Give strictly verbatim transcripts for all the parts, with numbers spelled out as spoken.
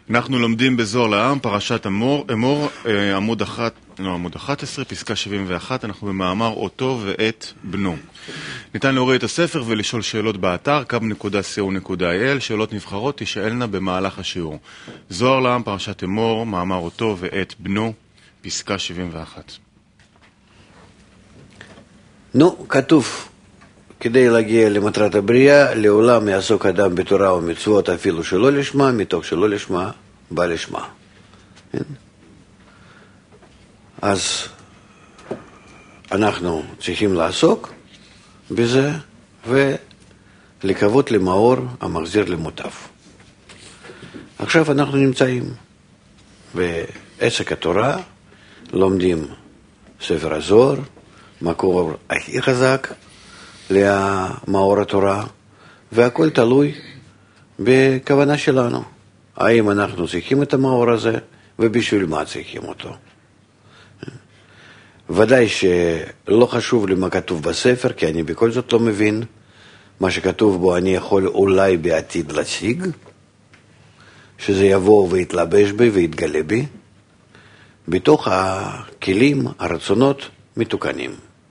אנחנו לומדים בזוהר לעם, פרשת אמור, אמור, עמוד אחת, לא, עמוד אחת עשרה, פסקה שבעים ואחת, אנחנו במאמר אותו ואת בנו. ניתן להוריד את הספר ולשאול שאלות באתר, קו נקודה סי או נקודה איי אל, שאלות נבחרות תשאלנה במהלך השיעור. זוהר לעם, פרשת אמור, מאמר אותו ואת בנו, פסקה שבעים ואחת. נו, כתוב, כדי להגיע למטרת הבריאה, לעולם יעסוק אדם בתורה ומצוות אפילו שלא לשמה, מתוך שלא לשמה, בא לשמה. אז אנחנו צריכים לעסוק בזה ולקוות למאור המחזיר למוטב. עכשיו אנחנו נמצאים בעסק התורה, לומדים ספר הזוהר, מקור הכי חזק למאור התורה, והכל תלוי בכוונה שלנו. האם אנחנו צריכים את המאור הזה, ובשביל מה צריכים אותו. ודאי שלא חשוב לי מה כתוב בספר, כי אני בכל זאת לא מבין. מה שכתוב בו אני יכול אולי בעתיד להשיג, שזה יבוא ויתלבש בי ויתגלה בי, בתוך הכלים, הרצונות מתוקנים.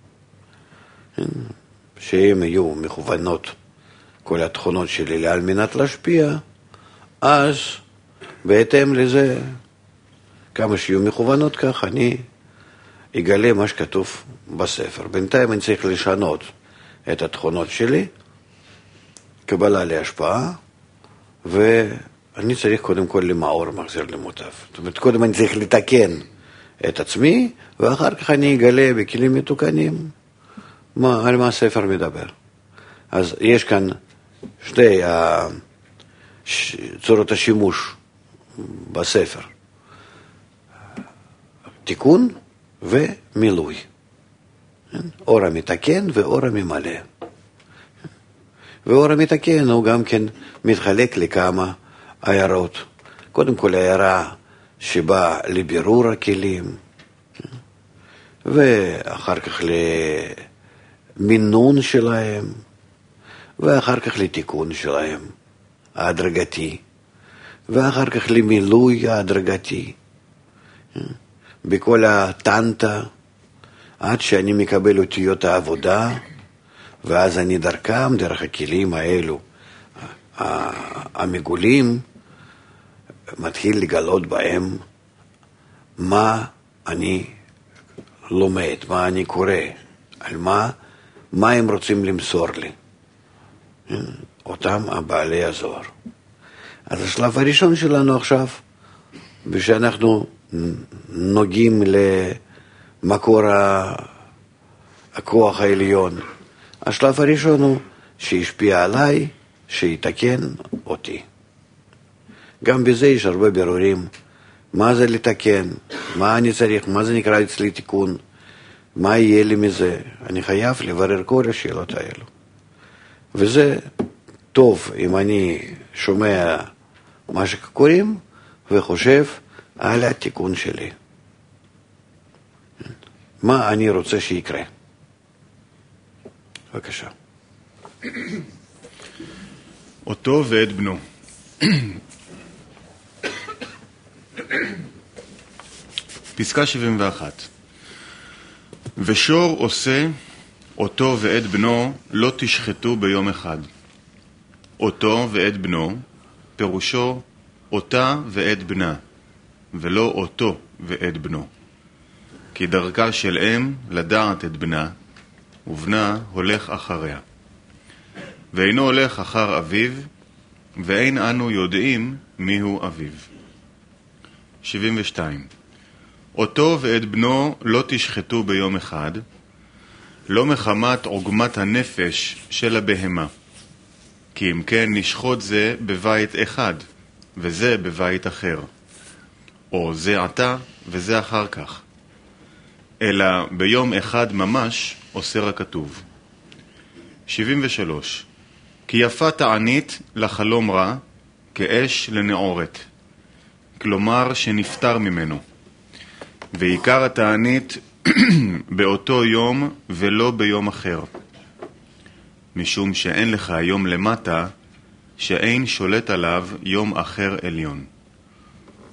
שהם יהיו מכוונות כל התכונות שלי על מנת להשפיע, אז בהתאם לזה, כמה שיהיו מכוונות כך, אני אגלה מה שכתוב בספר. בינתיים אני צריך לשנות את התכונות שלי, קבלה להשפעה, ואני צריך קודם כל למאור מחזיר למוטב. זאת אומרת, קודם אני צריך לתקן את עצמי, ואחר כך אני אגלה בכלים מתוקנים מה, על מה הספר מדבר. אז יש כאן שתי uh, ש, צורות השימוש בספר. תיקון ומילוי. אור המתקן ואור הממלא. ואור המתקן הוא גם כן מתחלק לכמה הערות. קודם כל הערה שבאה לבירור הכלים, ואחר כך למינון שלהם, ואחר כך לתיקון שלהם, ההדרגתי, ואחר כך למילוי ההדרגתי, בכל הטנטה, עד שאני מקבל אותיות העבודה, ואז אני דרכם, דרך הכלים האלו, המגולים, מתחיל לגלות בהם מה אני לומד, מה אני קורא, על מה, מה הם רוצים למסור לי. אותם הבעלי הזוהר. אז השלב הראשון שלנו עכשיו, ושאנחנו נוגעים למקור הכוח העליון, השלב הראשון הוא שישפיע עליי, שיתקן אותי. גם בזה יש הרבה בירורים, מה זה לתקן, מה אני צריך, מה זה נקרא אצלי תיקון, מה יהיה לי מזה. אני חייב לברר כל השאלות האלו. וזה טוב אם אני שומע מה שקוראים וחושב על התיקון שלי. מה אני רוצה שיקרה. בבקשה. אותו ואת בנו. פסקה שבעים ואחת. ושור עושה אותו ואת בנו לא תשחטו ביום אחד. אותו ואת בנו פירושו אותה ואת בנה, ולא אותו ואת בנו. כי דרכה של אם לדעת את בנה, ובנה הולך אחריה. ואינו הולך אחר אביו, ואין אנו יודעים מיהו אביו. שבעים ושתיים. אותו ואת בנו לא תשחטו ביום אחד, לא מחמת עוגמת הנפש של הבהמה. כי אם כן נשחוט זה בבית אחד, וזה בבית אחר. או זה עתה וזה אחר כך. אלא ביום אחד ממש אוסר הכתוב. שבעים ושלוש. כי יפה תענית לחלום רע, כאש לנעורת. כלומר שנפטר ממנו. ועיקר התענית באותו יום ולא ביום אחר. משום שאין לך יום למטה, שאין שולט עליו יום אחר עליון.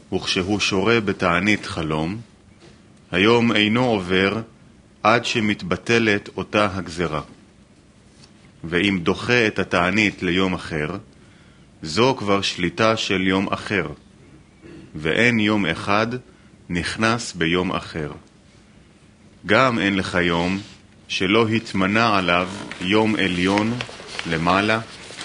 וכשהוא שורה בתענית חלום, היום אינו עובר עד שמתבטלת אותה הגזרה. ואם דוחה את התענית ליום אחר, זו כבר שליטה של יום אחר, ואין יום אחד נכנס ביום אחר. גם אין לך יום שלא התמנה עליו יום עליון למעלה,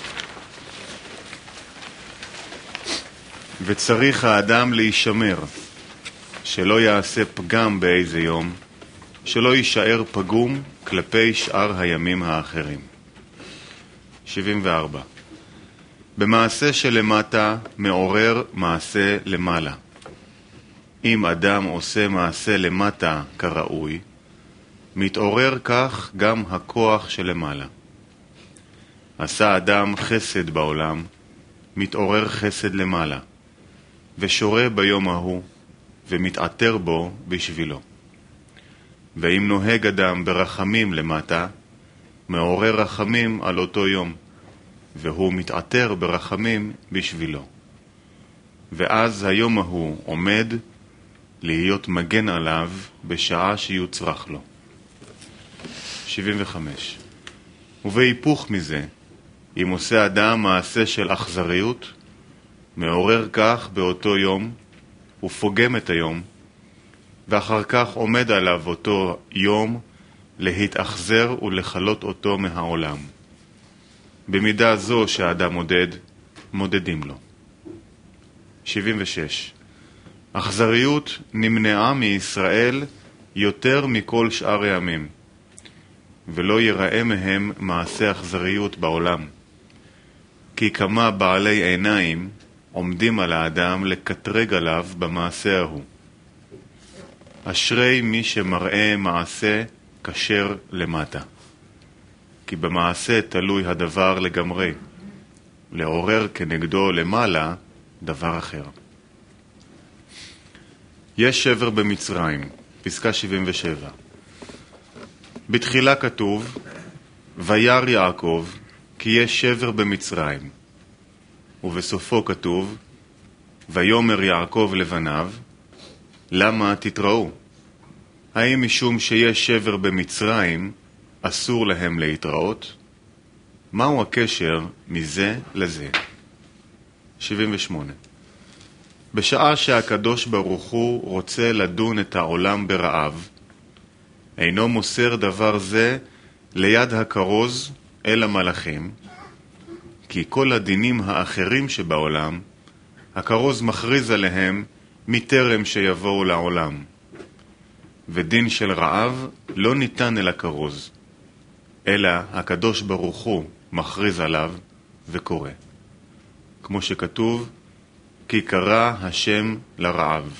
וצריך האדם להישמר, שלא יעשה פגם באיזה יום, שלא יישאר פגום כלפי שאר הימים האחרים. שבעים וארבע. במעשה שלמטה מעורר מעשה למעלה. אם אדם עושה מעשה למטה כראוי, מתעורר כך גם הכוח שלמעלה. עשה אדם חסד בעולם, מתעורר חסד למעלה, ושורה ביום ההוא, ומתעתר בו בשבילו. ואם נוהג אדם ברחמים למטה, מעורר רחמים על אותו יום, והוא מתעתר ברחמים בשבילו. ואז היום ההוא עומד להיות מגן עליו בשעה שיוצרח לו. שבעים וחמש. ובהיפוך מזה, אם עושה אדם מעשה של אכזריות, מעורר כך באותו יום, ופוגם את היום, ואחר כך עומד עליו אותו יום להתאכזר ולחלות אותו מהעולם. במידה זו שהאדם מודד, מודדים לו. שבעים ושש. אכזריות נמנעה מישראל יותר מכל שאר הימים, ולא ייראה מהם מעשה אכזריות בעולם. כי כמה בעלי עיניים עומדים על האדם לקטרג עליו במעשה ההוא. אשרי מי שמראה מעשה כשר למטה. כי במעשה תלוי הדבר לגמרי, לעורר כנגדו למעלה דבר אחר. יש שבר במצרים, פסקה שבעים ושבע. בתחילה כתוב, וירא יעקב כי יש שבר במצרים. ובסופו כתוב, ויאמר יעקב לבניו, למה תתראו? האם משום שיש שבר במצרים אסור להם להתראות? מהו הקשר מזה לזה? שבעים ושמונה. בשעה שהקדוש ברוך הוא רוצה לדון את העולם ברעב, אינו מוסר דבר זה ליד הכרוז אל המלאכים, כי כל הדינים האחרים שבעולם, הכרוז מכריז עליהם מטרם שיבואו לעולם. ודין של רעב לא ניתן אל הכרוז, אלא הקדוש ברוך הוא מכריז עליו וקורא. כמו שכתוב, כי קרא השם לרעב.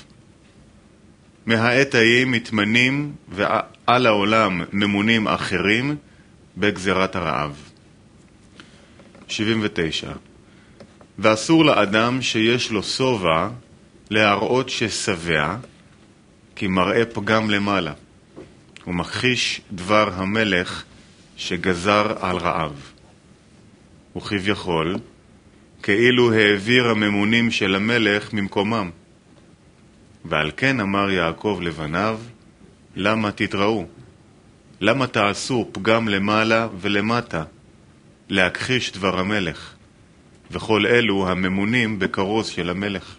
מהעת ההיא מתמנים ועל העולם ממונים אחרים בגזירת הרעב. שבעים ותשע. ואסור לאדם שיש לו סובה להראות ששבע, כי מראה פגם למעלה, ומכחיש דבר המלך שגזר על רעב. וכביכול, כאילו העביר הממונים של המלך ממקומם. ועל כן אמר יעקב לבניו, למה תתראו? למה תעשו פגם למעלה ולמטה, להכחיש דבר המלך, וכל אלו הממונים בכרוז של המלך?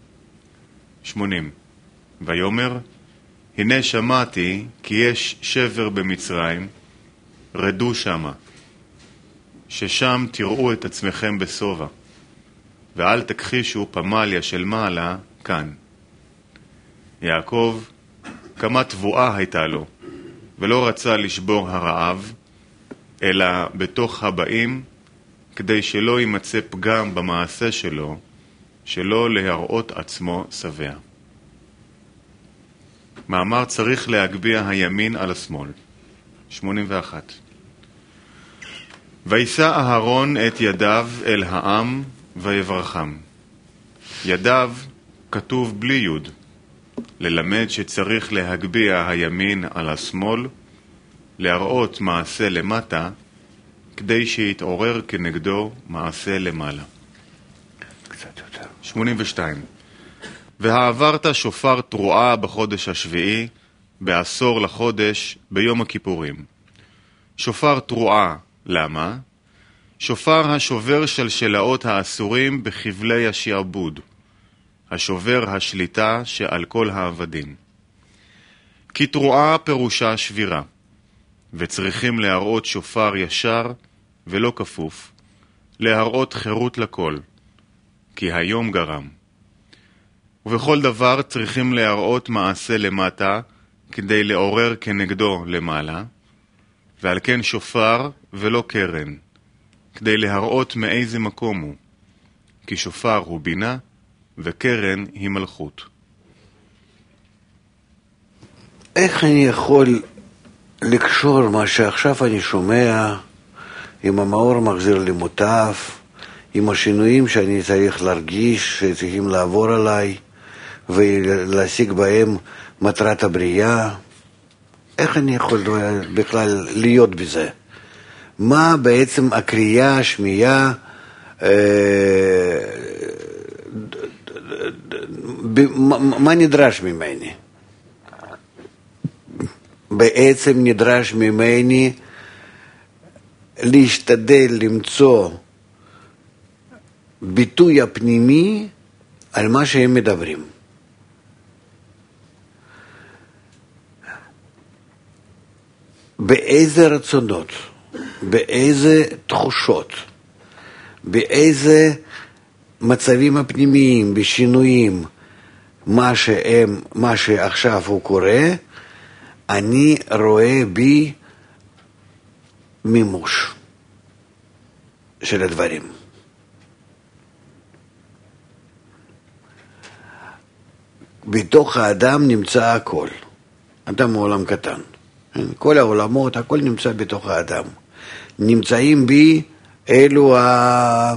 שמונים. ויאמר, הנה שמעתי כי יש שבר במצרים, רדו שמה, ששם תראו את עצמכם בסובה, ואל תכחישו פמליה של מעלה כאן. יעקב, כמה תבואה הייתה לו, ולא רצה לשבור הרעב, אלא בתוך הבאים, כדי שלא יימצא פגם במעשה שלו, שלא להראות עצמו שבע. מאמר צריך להגביה הימין על השמאל. שמונים ואחת. וישא אהרון את ידיו אל העם ויברכם. ידיו כתוב בלי יוד, ללמד שצריך להגביה הימין על השמאל, להראות מעשה למטה, כדי שיתעורר כנגדו מעשה למעלה. קצת יותר. שמונים ושתיים. והעברת שופר תרועה בחודש השביעי, בעשור לחודש, ביום הכיפורים. שופר תרועה, למה? שופר השובר שלשלאות האסורים בחבלי השעבוד, השובר השליטה שעל כל העבדים. כי תרועה פירושה שבירה, וצריכים להראות שופר ישר ולא כפוף, להראות חירות לכל, כי היום גרם. ובכל דבר צריכים להראות מעשה למטה, כדי לעורר כנגדו למעלה, ועל כן שופר ולא קרן, כדי להראות מאיזה מקום הוא, כי שופר הוא בינה, וקרן היא מלכות. איך אני יכול לקשור מה שעכשיו אני שומע עם המאור מחזיר למוטב, עם השינויים שאני צריך להרגיש, שצריכים לעבור עליי, ולהשיג בהם מטרת הבריאה? איך אני יכול בכלל להיות בזה? מה בעצם הקריאה, השמיעה, מה נדרש ממני? בעצם נדרש ממני להשתדל למצוא ביטוי הפנימי על מה שהם מדברים. באיזה רצונות, באיזה תחושות, באיזה מצבים הפנימיים, בשינויים, מה שהם, מה שעכשיו הוא קורא, אני רואה בי מימוש של הדברים. בתוך האדם נמצא הכל. אדם הוא עולם קטן. כל העולמות, הכל נמצא בתוך האדם. נמצאים בי אלו ה...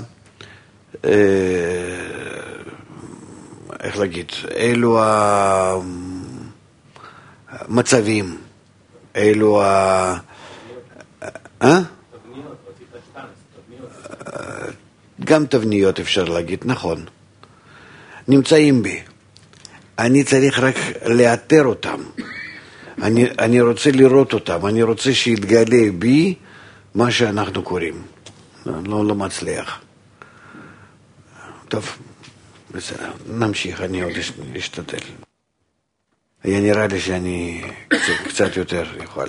איך להגיד? אלו המצבים. אלו ה... אה? גם תבניות אפשר להגיד, נכון. נמצאים בי. אני צריך רק לאתר אותם. אני, אני רוצה לראות אותם, אני רוצה שיתגלה בי מה שאנחנו קוראים. לא, לא מצליח. טוב, בסדר, נמשיך, אני עוד אשתדל. היה נראה לי שאני קצת, קצת יותר יכול...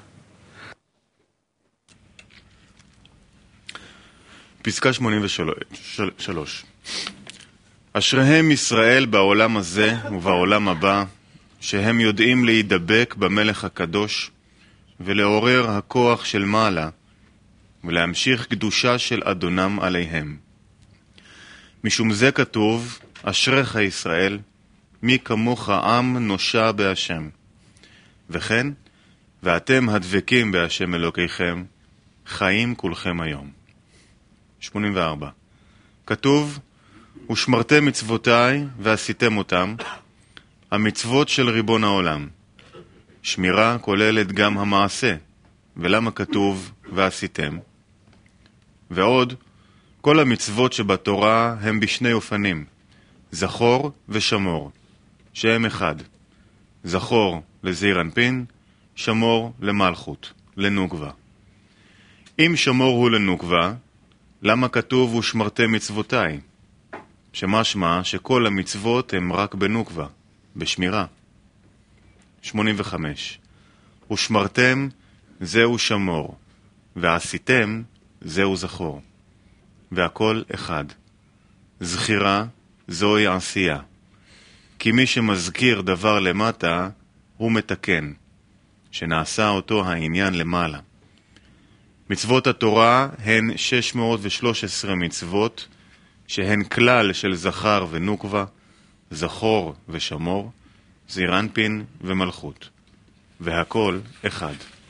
פסקה שמונים ושלוש. אשריהם ישראל בעולם הזה ובעולם הבא, שהם יודעים להידבק במלך הקדוש ולעורר הכוח של מעלה ולהמשיך קדושה של אדונם עליהם. משום זה כתוב, אשריך ישראל, מי כמוך עם נושע בהשם. וכן, ואתם הדבקים בהשם אלוקיכם, חיים כולכם היום. שמונים וארבע. כתוב, ושמרתם מצוותיי ועשיתם אותם, המצוות של ריבון העולם. שמירה כוללת גם המעשה, ולמה כתוב ועשיתם? ועוד, כל המצוות שבתורה הם בשני אופנים, זכור ושמור, שהם אחד. זכור לזעיר אנפין, שמור למלכות, לנוקבה. אם שמור הוא לנוקבה, למה כתוב ושמרתם מצוותיי? שמשמע שכל המצוות הם רק בנוקבה, בשמירה. שמונים וחמש. ושמרתם זהו שמור, ועשיתם זהו זכור. והכל אחד. זכירה זוהי עשייה. כי מי שמזכיר דבר למטה, הוא מתקן, שנעשה אותו העניין למעלה. מצוות התורה הן שש מאות ושלוש עשרה מצוות, שהן כלל של זכר ונוקבה, זכור ושמור, זעיר אנפין ומלכות. והכל אחד.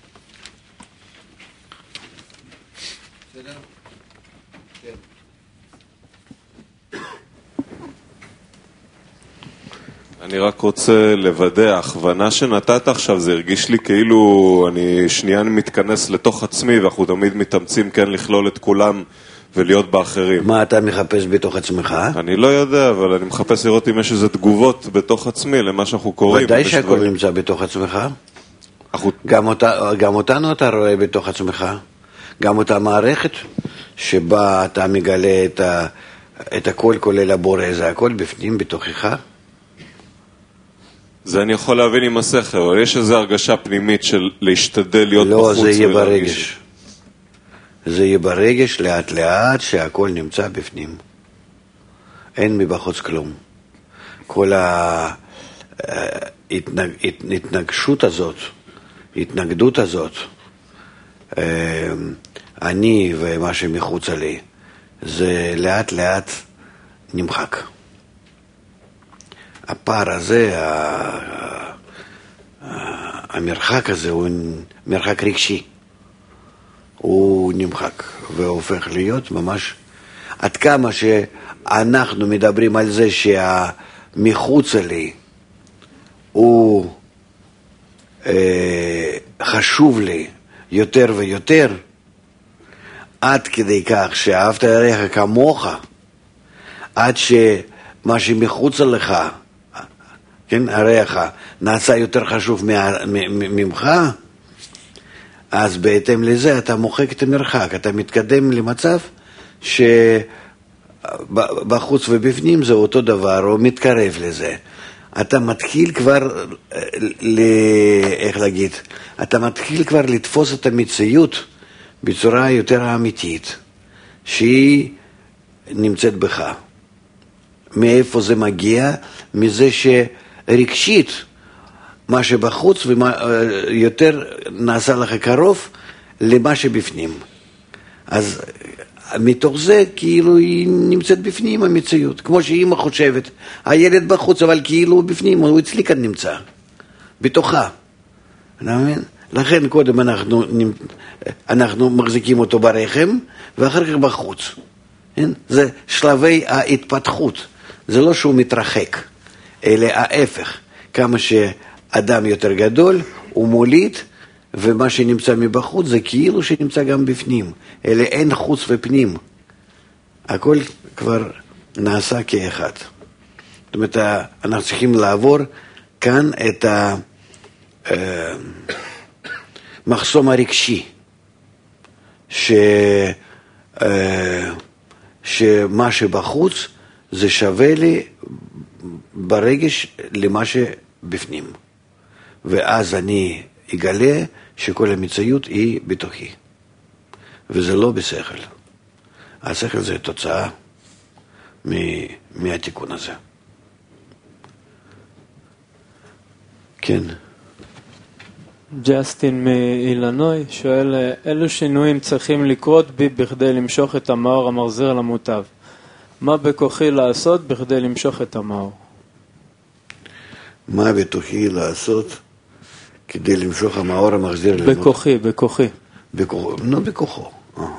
אני רק רוצה לוודא, ההכוונה שנתת עכשיו זה הרגיש לי כאילו אני שנייה מתכנס לתוך עצמי, ואנחנו תמיד מתאמצים כן לכלול את כולם ולהיות באחרים. מה אתה מחפש בתוך עצמך? אני לא יודע, אבל אני מחפש לראות אם יש איזה תגובות בתוך עצמי למה שאנחנו קוראים. ודאי שהכל נמצא בתוך עצמך. גם, אותה, גם אותנו אתה רואה בתוך עצמך. גם אותה מערכת שבה אתה מגלה את, ה, את הכל כולל הבורא, זה הכל בפנים בתוכך. זה אני יכול להבין עם השכל, אבל יש איזו הרגשה פנימית של להשתדל להיות לא, בחוץ. לא, זה יהיה ברגש. זה יהיה ברגש לאט לאט שהכל נמצא בפנים. אין מבחוץ כלום. כל ההתנגשות הזאת, התנגדות הזאת, אני ומה שמחוץ עלי, זה לאט לאט נמחק. הפער הזה, המרחק הזה הוא מרחק רגשי. הוא נמחק והופך להיות ממש, עד כמה שאנחנו מדברים על זה שהמחוץ לי הוא אה, חשוב לי יותר ויותר, עד כדי כך שאהבת לרעך כמוך, עד שמה שמחוץ לך, כן, הרעך נעשה יותר חשוב ממך, אז בהתאם לזה אתה מוחק את המרחק, אתה מתקדם למצב שבחוץ ובפנים זה אותו דבר, או מתקרב לזה. אתה מתחיל כבר, ל... איך להגיד, אתה מתחיל כבר לתפוס את המציאות בצורה יותר אמיתית, שהיא נמצאת בך. מאיפה זה מגיע? מזה שרגשית, מה שבחוץ ויותר נעשה לך קרוב למה שבפנים. אז מתוך זה כאילו היא נמצאת בפנים המציאות. כמו שאמא חושבת, הילד בחוץ אבל כאילו בפנים, הוא אצלי כאן נמצא, בתוכה. לכן קודם אנחנו, אנחנו מחזיקים אותו ברחם ואחר כך בחוץ. זה שלבי ההתפתחות. זה לא שהוא מתרחק, אלא ההפך. כמה ש... אדם יותר גדול, הוא מוליד, ומה שנמצא מבחוץ זה כאילו שנמצא גם בפנים. אלה אין חוץ ופנים. הכל כבר נעשה כאחד. זאת אומרת, אנחנו צריכים לעבור כאן את המחסום הרגשי, ש... שמה שבחוץ זה שווה לי ברגש למה שבפנים. ואז אני אגלה שכל המציאות היא בתוכי. וזה לא בשכל. השכל זה תוצאה מהתיקון הזה. כן. ג'סטין מאילנוי שואל, אילו שינויים צריכים לקרות בי בכדי למשוך את המאור המחזיר למוטב? מה בכוחי לעשות בכדי למשוך את המאור? מה בתוכי לעשות כדי למשוך המאור המחזיר למוטב? בכוחי, בכוחי. בכוחו, לא בכוחו.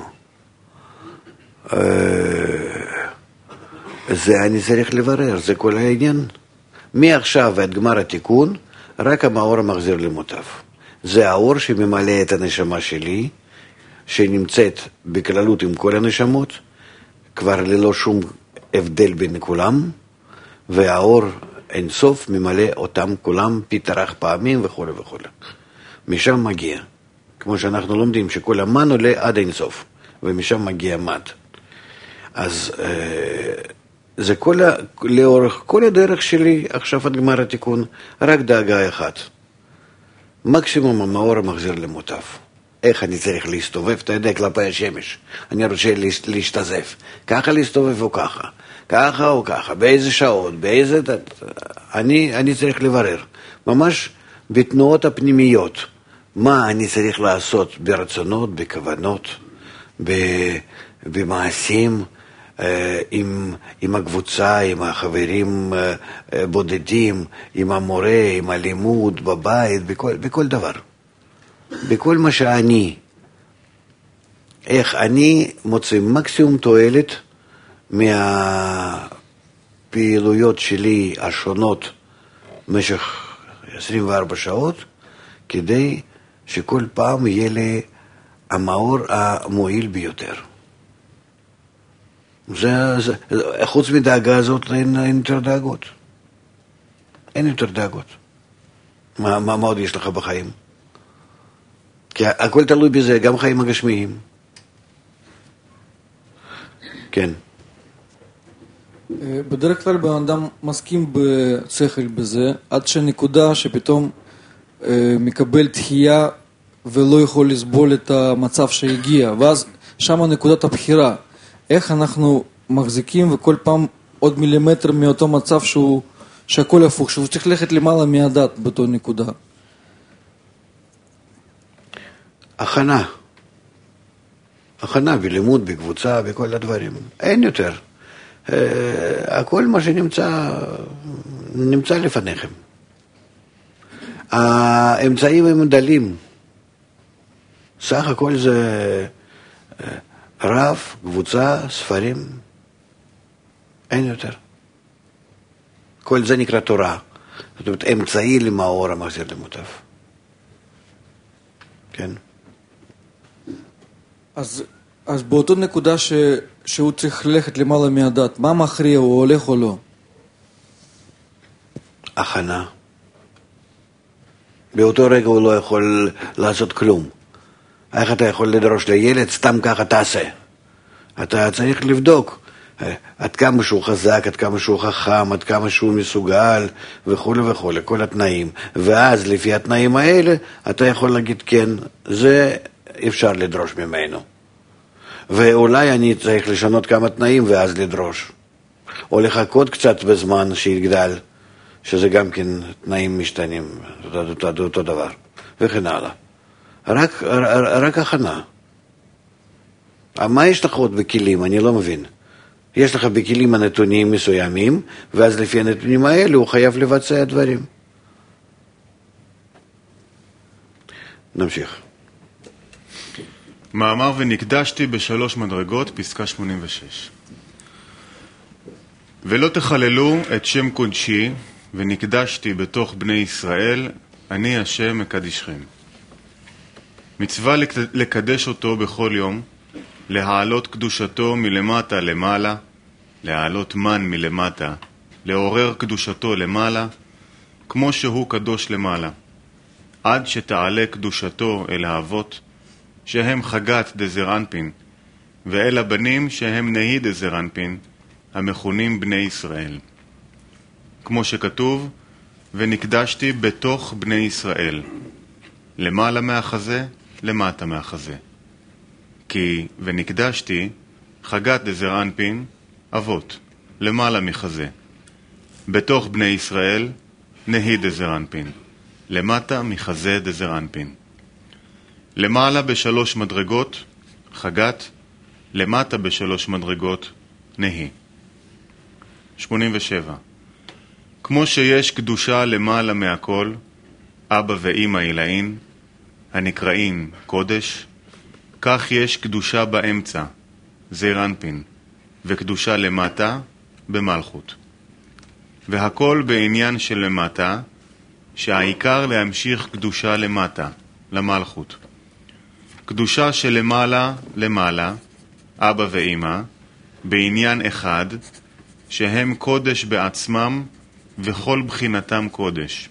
זה אני צריך לברר, זה כל העניין. מעכשיו ועד גמר התיקון, רק המאור המחזיר למוטב. זה האור שממלא את הנשמה שלי, שנמצאת בכללות עם כל הנשמות, כבר ללא שום הבדל בין כולם, והאור אינסוף ממלא אותם כולם פיתרח פעמים וכו' וכו'. משם מגיע. כמו שאנחנו לומדים שכל המן עולה עד אינסוף, ומשם מגיע מד. אז זה כל, לאורך כל הדרך שלי, עכשיו עד גמר התיקון, רק דאגה אחת. מקסימום המאור המחזיר למוטב. איך אני צריך להסתובב, אתה יודע, כלפי השמש. אני רוצה להשתזף. ככה להסתובב או ככה. ככה או ככה. באיזה שעות, באיזה... אני, אני צריך לברר. ממש בתנועות הפנימיות. מה אני צריך לעשות ברצונות, בכוונות, במעשים, עם, עם הקבוצה, עם החברים בודדים, עם המורה, עם הלימוד, בבית, בכל, בכל דבר. בכל מה שאני, איך אני מוצא מקסימום תועלת מהפעילויות שלי השונות במשך עשרים וארבע שעות, כדי שכל פעם יהיה לי המאור המועיל ביותר. זה, זה, חוץ מדאגה הזאת אין, אין יותר דאגות. אין יותר דאגות. מה, מה, מה עוד יש לך בחיים? כי הכל תלוי בזה, גם חיים הגשמיים. כן. בדרך כלל בן אדם מסכים בשכל בזה, עד שנקודה שפתאום מקבל דחייה ולא יכול לסבול את המצב שהגיע, ואז שם נקודת הבחירה. איך אנחנו מחזיקים וכל פעם עוד מילימטר מאותו מצב שהוא, שהכל הפוך, שהוא צריך ללכת למעלה מהדת באותו נקודה. הכנה. הכנה בלימוד, בקבוצה, בכל הדברים. אין יותר. הכל מה שנמצא נמצא לפניכם. האמצעים הם דלים. סך הכל זה רב, קבוצה, ספרים. אין יותר. כל זה נקרא תורה. זאת אומרת, אמצעי למאור המחזיר למוטב. כן. אז, אז באותו נקודה ש, שהוא צריך ללכת למעלה מהדת, מה מכריע, הוא הולך או לא? הכנה. באותו רגע הוא לא יכול לעשות כלום. איך אתה יכול לדרוש לילד, סתם ככה תעשה. אתה צריך לבדוק עד כמה שהוא חזק, עד כמה שהוא חכם, עד כמה שהוא מסוגל, וכו' וכו', כל התנאים. ואז לפי התנאים האלה, אתה יכול להגיד כן, זה אפשר לדרוש ממנו. ואולי אני צריך לשנות כמה תנאים ואז לדרוש. או לחכות קצת בזמן שיגדל, שזה גם כן תנאים משתנים, אותו, אותו, אותו דבר, וכן הלאה. רק, רק הכנה. מה יש לך עוד בכלים? אני לא מבין. יש לך בכלים הנתונים מסוימים, ואז לפי הנתונים האלה הוא חייב לבצע דברים. נמשיך. מאמר ונקדשתי בשלוש מדרגות, פסקה שמונים ושש. ולא תחללו את שם קודשי, ונקדשתי בתוך בני ישראל, אני השם מקדישכם. מצווה לקדש אותו בכל יום, להעלות קדושתו מלמטה למעלה, להעלות מן מלמטה, לעורר קדושתו למעלה, כמו שהוא קדוש למעלה, עד שתעלה קדושתו אל האבות, שהם חגת דזרנפין, ואל הבנים שהם נהי דזרנפין, המכונים בני ישראל. כמו שכתוב, ונקדשתי בתוך בני ישראל, למעלה מהחזה, למטה מהחזה. כי ונקדשתי חגת דזרנפין, אבות, למעלה מחזה. בתוך בני ישראל, נהי דזרנפין, למטה מחזה דזרנפין. למעלה בשלוש מדרגות, חגת, למטה בשלוש מדרגות, נהי. שמונים ושבע. כמו שיש קדושה למעלה מהכל, אבא ואמא אלוהין, הנקראים קודש, כך יש קדושה באמצע, זעירנפין, וקדושה למטה במלכות. והכל בעניין של למטה, שהעיקר להמשיך קדושה למטה, למלכות. קדושה של למעלה למעלה, אבא ואמא, בעניין אחד, שהם קודש בעצמם וכל בחינתם קודש.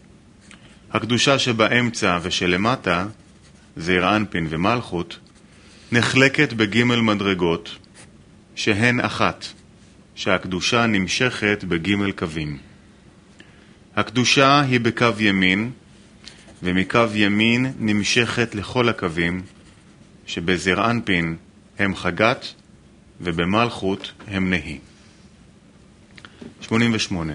הקדושה שבאמצע ושלמטה, זעירנפין ומלכות, נחלקת בגימל מדרגות, שהן אחת, שהקדושה נמשכת בגימל קווים. הקדושה היא בקו ימין, ומקו ימין נמשכת לכל הקווים, שבזעירנפין הם חגת, ובמלכות הם נהי. שמונים ושמונה.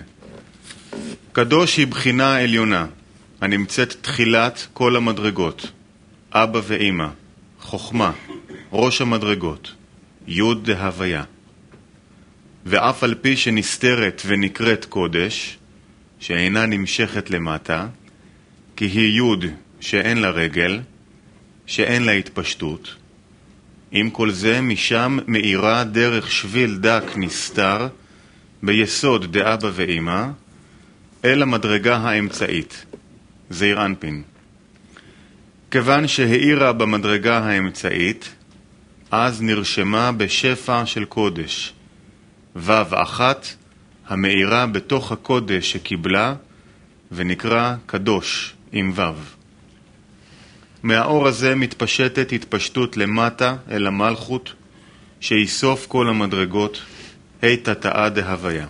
קדוש היא בחינה עליונה, הנמצאת תחילת כל המדרגות, אבא ואמא, חוכמה, ראש המדרגות, יוד דהוויה. ואף על פי שנסתרת ונקראת קודש, שאינה נמשכת למטה, כי היא יוד שאין לה רגל, שאין לה התפשטות, עם כל זה משם מאירה דרך שביל דק נסתר, ביסוד דאבא ואמא, אל המדרגה האמצעית, זעירנפין. כיוון שהאירה במדרגה האמצעית, אז נרשמה בשפע של קודש. וו אחת המאירה בתוך הקודש שקיבלה, ונקרא קדוש עם וו. מהאור הזה מתפשטת התפשטות למטה אל המלכות, שהיא סוף כל המדרגות, ה' תתאה דהוויה.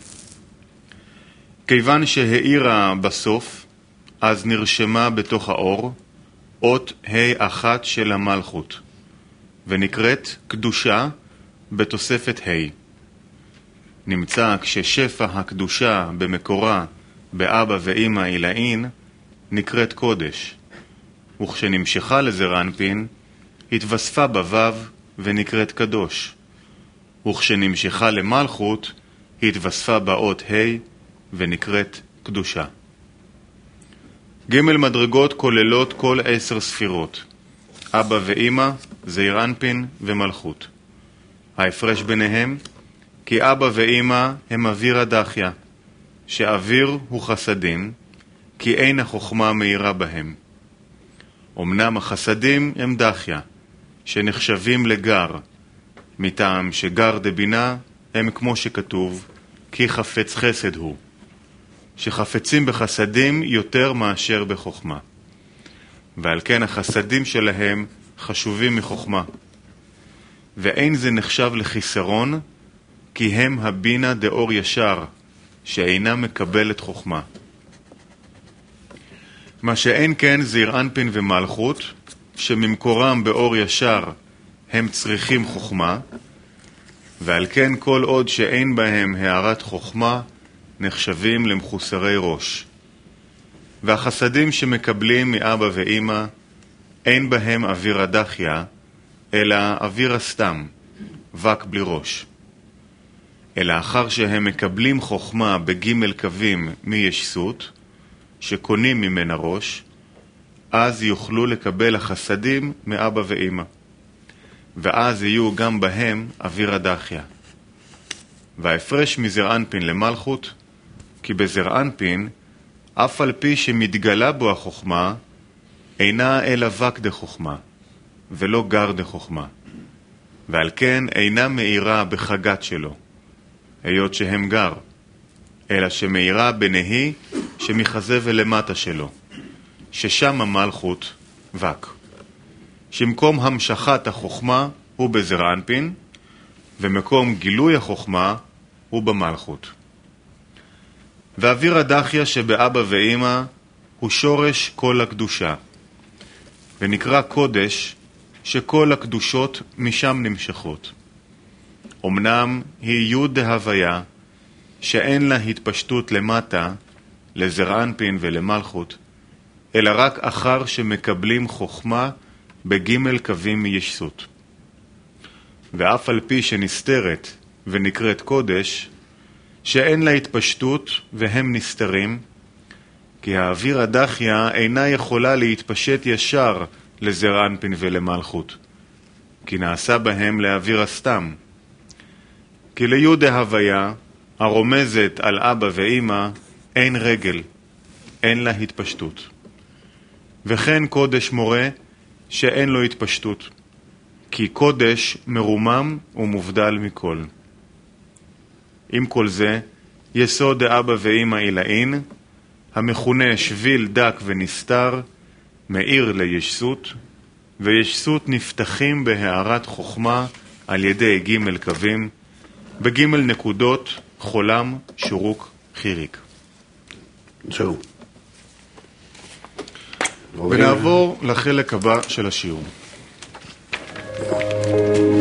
כיוון שהאירה בסוף, אז נרשמה בתוך האור אות ה' אחת של המלכות, ונקראת קדושה בתוספת ה'. נמצא כששפע הקדושה במקורה באבא ואמא עילאין נקראת קודש, וכשנמשכה לזר אנפין התווספה בוו ונקראת קדוש, וכשנמשכה למלכות התווספה באות ה' ונקראת קדושה. ג' מדרגות כוללות כל עשר ספירות, אבא ואמא, זעיר אנפין ומלכות. ההפרש ביניהם, כי אבא ואמא הם אוויר הדחיה, שאוויר הוא חסדים, כי אין החוכמה מאירה בהם. אמנם החסדים הם דחיה, שנחשבים לגר, מטעם שגר דבינה הם כמו שכתוב, כי חפץ חסד הוא, שחפצים בחסדים יותר מאשר בחוכמה. ועל כן החסדים שלהם חשובים מחוכמה. ואין זה נחשב לחיסרון, כי הם הבינה דאור ישר, שאינה מקבלת חוכמה. מה שאין כן זעיר אנפין ומלכות, שממקורם באור ישר הם צריכים חוכמה, ועל כן כל עוד שאין בהם הערת חוכמה, נחשבים למחוסרי ראש. והחסדים שמקבלים מאבא ואמא, אין בהם אוויר הדחיה, אלא אוויר הסתם, וק בלי ראש. אלא אחר שהם מקבלים חוכמה בג' קווים מישסות, שקונים ממנה ראש, אז יוכלו לקבל החסדים מאבא ואמא. ואז יהיו גם בהם אוויר הדחיה. וההפרש מזר אנפין למלכות, כי בזר אנפין, אף על פי שמתגלה בו החוכמה, אינה אלא וק דחוכמה, ולא גר דחוכמה. ועל כן אינה מאירה בחגת שלו, היות שהם גר, אלא שמאירה בנהי שמחזה ולמטה שלו, ששם המלכות וק. שמקום המשכת החוכמה הוא בזר אנפין, ומקום גילוי החוכמה הוא במלכות. ואוויר הדחיה שבאבא ואמא הוא שורש כל הקדושה, ונקרא קודש שכל הקדושות משם נמשכות. אמנם היא י' דהוויה, שאין לה התפשטות למטה, לזר אנפין ולמלכות, אלא רק אחר שמקבלים חוכמה בג' קווים מישסות. ואף על פי שנסתרת ונקראת קודש, שאין לה התפשטות והם נסתרים, כי האוויר הדחיה אינה יכולה להתפשט ישר לזר אנפין ולמלכות, כי נעשה בהם לאוויר הסתם. כי לי' דהוויה, הרומזת על אבא ואמא, אין רגל, אין לה התפשטות. וכן קודש מורה שאין לו התפשטות, כי קודש מרומם ומובדל מכל. עם כל זה, יסוד דאבא ואמא עילאין, המכונה שביל דק ונסתר, מאיר לישסות, וישסות נפתחים בהערת חוכמה על ידי ג' קווים, בג' נקודות חולם שורוק חיריק. זהו. ונעבור לחלק הבא של השיעור.